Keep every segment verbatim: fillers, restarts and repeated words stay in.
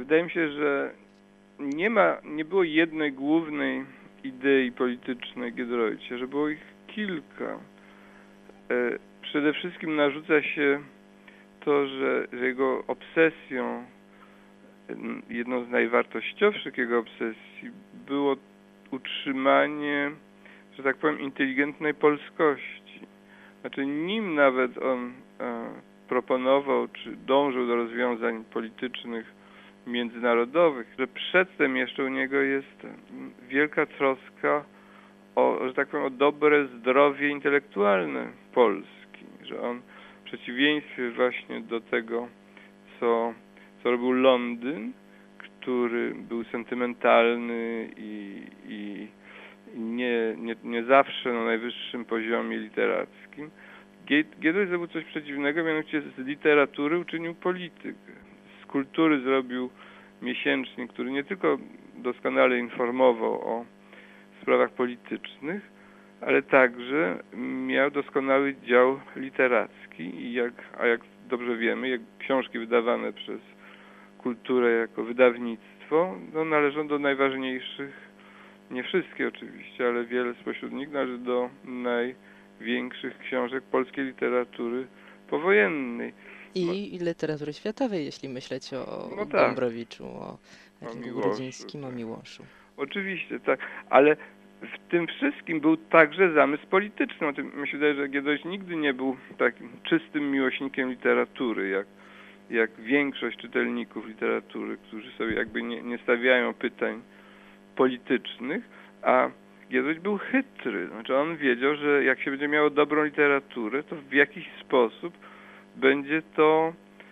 wydaje mi się, że nie ma, nie było jednej głównej idei politycznej Giedroycia, że było ich kilka. Przede wszystkim narzuca się to, że, że jego obsesją, jedną z najwartościowszych jego obsesji było utrzymanie, że tak powiem, inteligentnej polskości. Znaczy nim nawet on e, proponował, czy dążył do rozwiązań politycznych międzynarodowych, że przedtem jeszcze u niego jest wielka troska o, że tak powiem, o dobre zdrowie intelektualne Polski, że on w przeciwieństwie właśnie do tego, co, co robił Londyn, który był sentymentalny i, i, i nie, nie, nie zawsze na najwyższym poziomie literackim, Giedroyć zrobił coś przeciwnego, mianowicie z literatury uczynił politykę. Z kultury zrobił miesięcznik, który nie tylko doskonale informował o sprawach politycznych, ale także miał doskonały dział literacki i jak, a jak dobrze wiemy, jak książki wydawane przez kulturę jako wydawnictwo, no, należą do najważniejszych, nie wszystkie oczywiście, ale wiele spośród nich należy do największych książek polskiej literatury powojennej. I, i literatury światowej, jeśli myśleć o no tak. Gombrowiczu, o Miłoszu, Grudzińskim, tak. o Miłoszu. Oczywiście, tak, ale w tym wszystkim był także zamysł polityczny. Mi się wydaje, że Giedroyć nigdy nie był takim czystym miłośnikiem literatury, jak, jak większość czytelników literatury, którzy sobie jakby nie, nie stawiają pytań politycznych, a Giedroyć był chytry. Znaczy on wiedział, że jak się będzie miało dobrą literaturę, to w jakiś sposób będzie to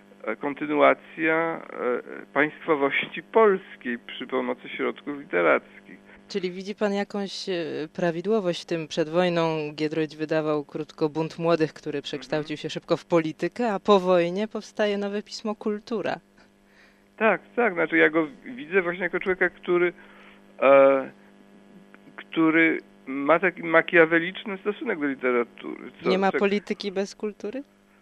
kontynuacja państwowości polskiej przy pomocy środków literackich. Czyli widzi pan jakąś prawidłowość w tym? Przed wojną Giedroyć wydawał krótko Bunt Młodych, który przekształcił się szybko w politykę, a po wojnie powstaje nowe pismo Kultura. Tak, tak. Znaczy ja go widzę właśnie jako człowieka, który, e, który ma taki makiaweliczny stosunek do literatury. Co, Nie ma czek... polityki bez kultury?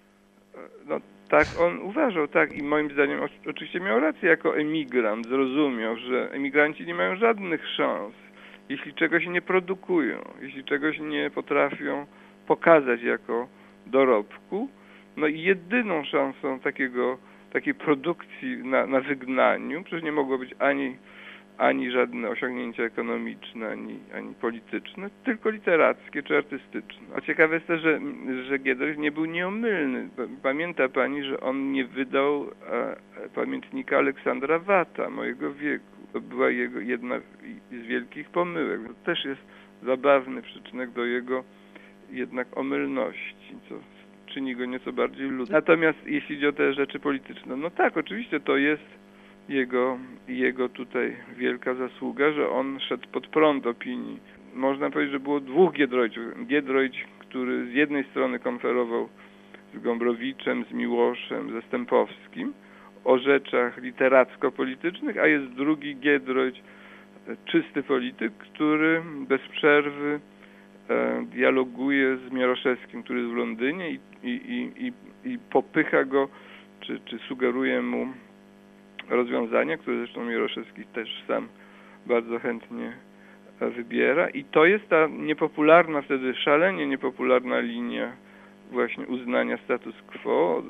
No tak on uważał, tak. I moim zdaniem oczywiście miał rację jako emigrant. Zrozumiał, że emigranci nie mają żadnych szans, jeśli czegoś nie produkują, jeśli czegoś nie potrafią pokazać jako dorobku. No i jedyną szansą takiego, takiej produkcji na, na wygnaniu, przecież nie mogło być ani, ani żadne osiągnięcia ekonomiczne, ani, ani polityczne, tylko literackie czy artystyczne. A ciekawe jest też, że, że Giedroyć nie był nieomylny. Pamięta pani, że on nie wydał e, pamiętnika Aleksandra Wata, mojego wieku. To była jego jedna z wielkich pomyłek. To też jest zabawny przyczynek do jego jednak omylności, co czyni go nieco bardziej ludnym. Natomiast jeśli chodzi o te rzeczy polityczne, no tak, oczywiście to jest jego, jego tutaj wielka zasługa, że on szedł pod prąd opinii. Można powiedzieć, że było dwóch Giedroyciów. Giedroyć, który z jednej strony konferował z Gombrowiczem, z Miłoszem, ze Stępowskim o rzeczach literacko-politycznych, a jest drugi Giedroyć, czysty polityk, który bez przerwy e, dialoguje z Mieroszewskim, który jest w Londynie i, i, i, i, i popycha go, czy, czy sugeruje mu rozwiązania, które zresztą Mieroszewski też sam bardzo chętnie wybiera. I to jest ta niepopularna, wtedy szalenie niepopularna linia właśnie uznania status quo,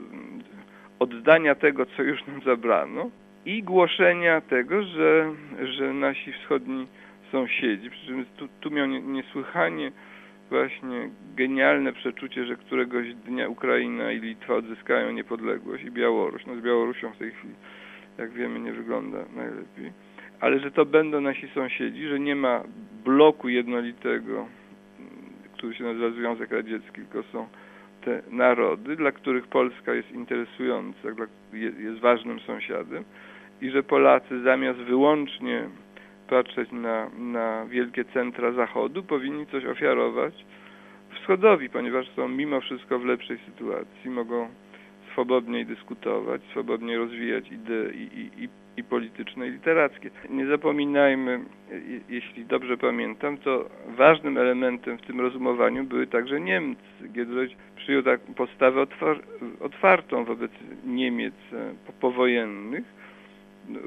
oddania tego, co już nam zabrano i głoszenia tego, że, że nasi wschodni sąsiedzi, przy czym tu, tu miał niesłychanie właśnie genialne przeczucie, że któregoś dnia Ukraina i Litwa odzyskają niepodległość i Białoruś. No z Białorusią w tej chwili, jak wiemy, nie wygląda najlepiej. Ale że to będą nasi sąsiedzi, że nie ma bloku jednolitego, który się nazywa Związek Radziecki, tylko są te narody, dla których Polska jest interesująca, jest ważnym sąsiadem i że Polacy zamiast wyłącznie patrzeć na, na wielkie centra Zachodu, powinni coś ofiarować Wschodowi, ponieważ są mimo wszystko w lepszej sytuacji, mogą swobodniej dyskutować, swobodniej rozwijać idee i, i, i, i polityczne, i literackie. Nie zapominajmy, jeśli dobrze pamiętam, to ważnym elementem w tym rozumowaniu były także Niemcy. Giedroyć przyjął taką postawę otwar- otwartą wobec Niemiec powojennych. Różni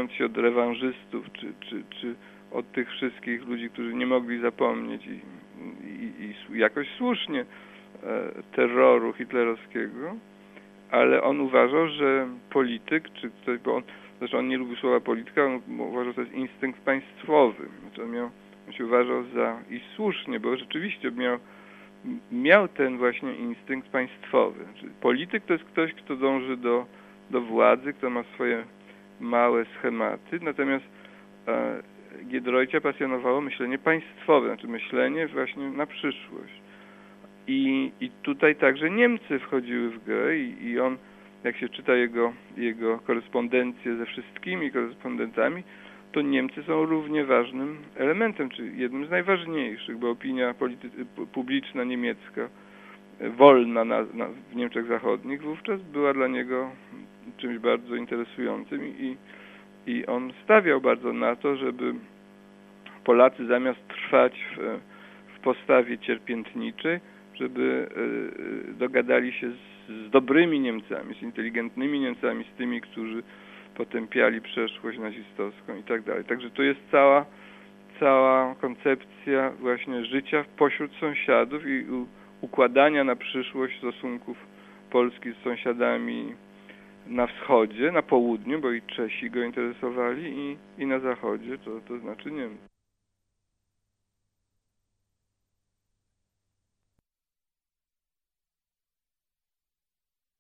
abstrahując się od rewanżystów, czy, czy, czy od tych wszystkich ludzi, którzy nie mogli zapomnieć i, i, i jakoś słusznie e, terroru hitlerowskiego, ale on uważał, że polityk, czy ktoś, bo on, zresztą on nie lubił słowa polityka, on uważał, że to jest instynkt państwowy. Znaczy on, miał, on się uważał za, i słusznie, bo rzeczywiście miał, miał ten właśnie instynkt państwowy. Znaczy, polityk to jest ktoś, kto dąży do, do władzy, kto ma swoje małe schematy, natomiast e, Giedroycia pasjonowało myślenie państwowe, znaczy myślenie właśnie na przyszłość. I, i tutaj także Niemcy wchodziły w grę i, i on, jak się czyta jego, jego korespondencję ze wszystkimi korespondentami, to Niemcy są równie ważnym elementem, czy jednym z najważniejszych, bo opinia polity- publiczna niemiecka, wolna na, na, w Niemczech Zachodnich wówczas była dla niego czymś bardzo interesującym i, i on stawiał bardzo na to, żeby Polacy zamiast trwać w, w postawie cierpiętniczej, żeby y, dogadali się z, z dobrymi Niemcami, z inteligentnymi Niemcami, z tymi, którzy potępiali przeszłość nazistowską i tak dalej. Także to jest cała, cała koncepcja właśnie życia pośród sąsiadów i u, układania na przyszłość stosunków Polski z sąsiadami na wschodzie, na południu, bo i Czesi go interesowali i, i na zachodzie, to, to znaczy Niemcy.